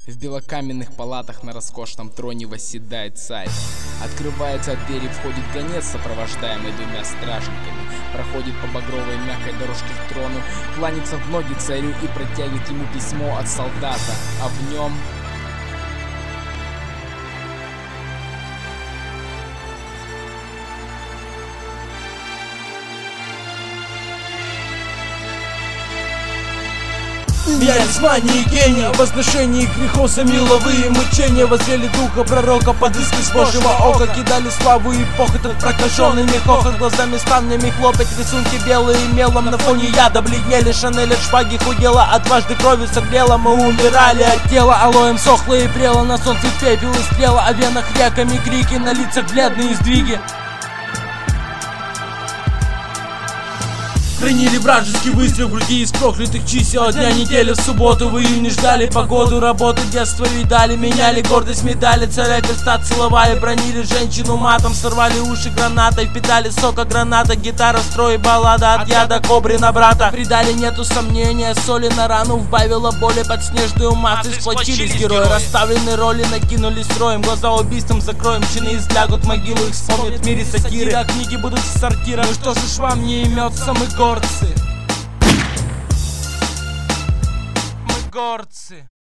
В белокаменных палатах на роскошном троне восседает царь. Открывается дверь и входит гонец, сопровождаемый двумя стражниками. Проходит по багровой мягкой дорожке к трону, кланяется в ноги царю и протягивает ему письмо от солдата, а в нем... Менялись мании и гения, возношение грехов за миловые мучения. Воззрели духа пророка под искры с Божьего ока, кидали славу и похоть от прокаженными хохот. Глазами ставнями хлопать рисунки белые мелом. На фоне яда бледнели, Шанель от шпаги худела, а дважды кровью согрела. Мы умирали от тела, алоем сохло и прело. На солнце пепел и стрела, а в венах реками крики, на лицах бледные сдвиги. Хранили вражеский выстрел в груди из проклятых чисел. Дня недели в субботу в июне ждали погоду. Работы детство видали, меняли гордость медали. Царя перста целовали, бронили женщину матом. Сорвали уши гранатой, впитали сока граната. Гитара, строй, баллада от яда кобры на брата. Придали нету сомнения, соли на рану вбавила боли. Под снежную массой сплотились герои. Расставленные роли накинулись строем. Глаза убийством закроем, чины излягут в могилу. Их вспомнят в мире сатиры, а книги будут с сортира. Ну что же ж вам не имется, мы горцы. Мы горцы.